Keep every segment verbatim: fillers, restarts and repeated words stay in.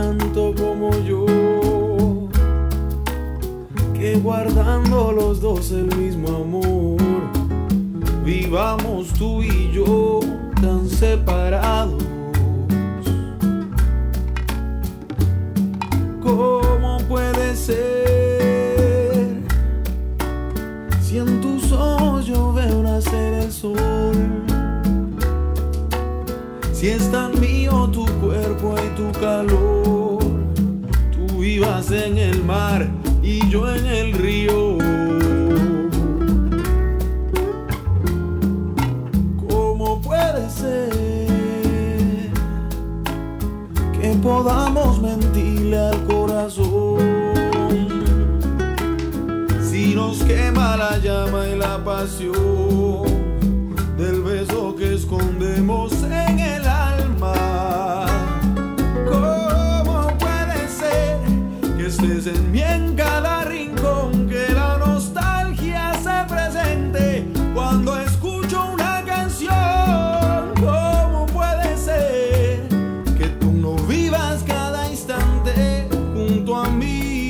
tanto como yo, que guardando los dos el mismo amor, vivamos tú y yo tan separados. ¿Cómo puede ser si en tus ojos yo veo nacer el sol? Si es tan mío tu cuerpo y tu calor, tú vivas en el mar y yo en el río. ¿Cómo puede ser que podamos mentirle al corazón si nos quema la llama y la pasión del beso que escondemos en el alma? ¿Cómo puede ser que estés en mí en cada rincón, que la nostalgia se presente cuando escucho una canción? ¿Cómo puede ser que tú no vivas cada instante junto a mí?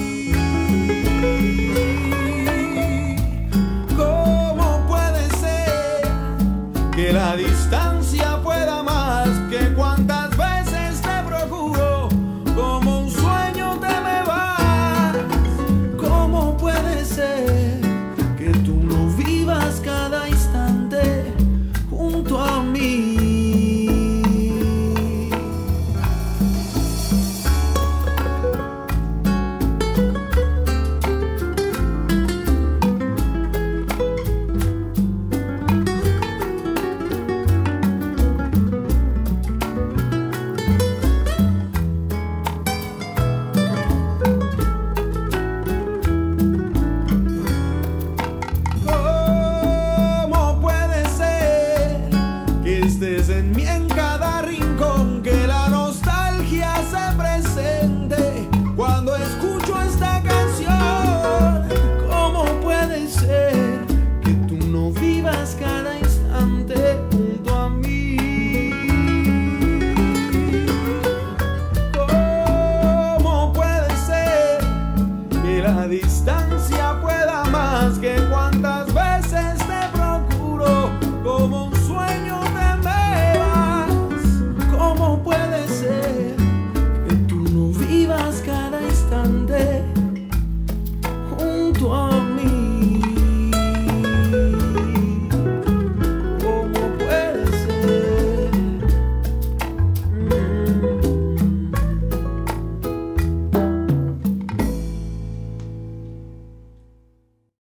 ¿Cómo puede ser que la distancia pueda más que cuantas veces te procuro? Como un sueño te me vas. ¿Cómo puede ser que tú no vivas cada instante junto a mí? Estés en mí en cada